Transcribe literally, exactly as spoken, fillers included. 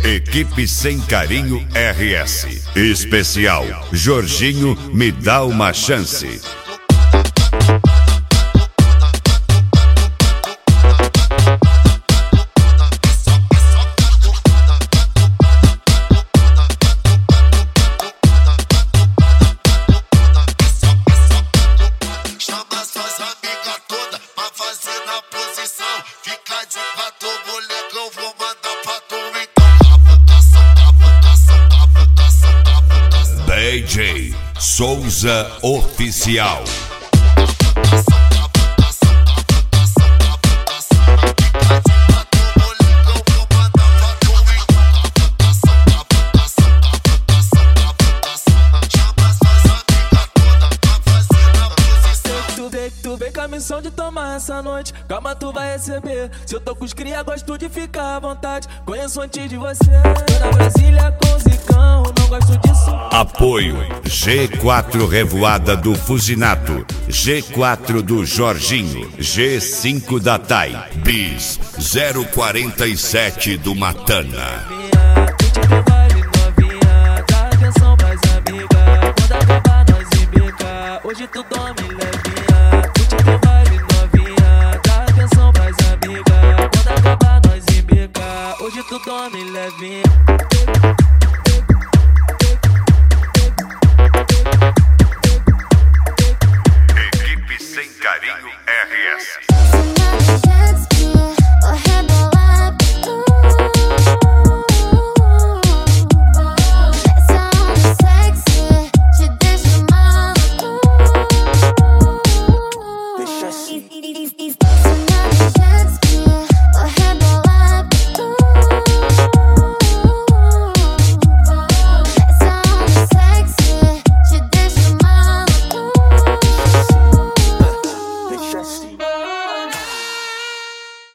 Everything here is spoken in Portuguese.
Equipe Sem Carinho R S. Especial Jorginho, me dá uma chance. D J Souza Oficial. Tu vem com a missão de tomar essa noite, calma, tu vai receber. Se eu tô com os cria, gosto de ficar à vontade. Conheço antes de você. Tô na Brasília com Zicão, não gosto disso. Apoio G quatro Revoada do Fusinato, G quatro do Jorginho, G cinco da Thay, Bis zero quarenta e sete do Matana. Hoje tu dorme levinha, curte que vale novinha. Dá atenção pras amigas, quando acabar nós embica. Hoje tu dorme levinha. Equipe Sem Carinho R S.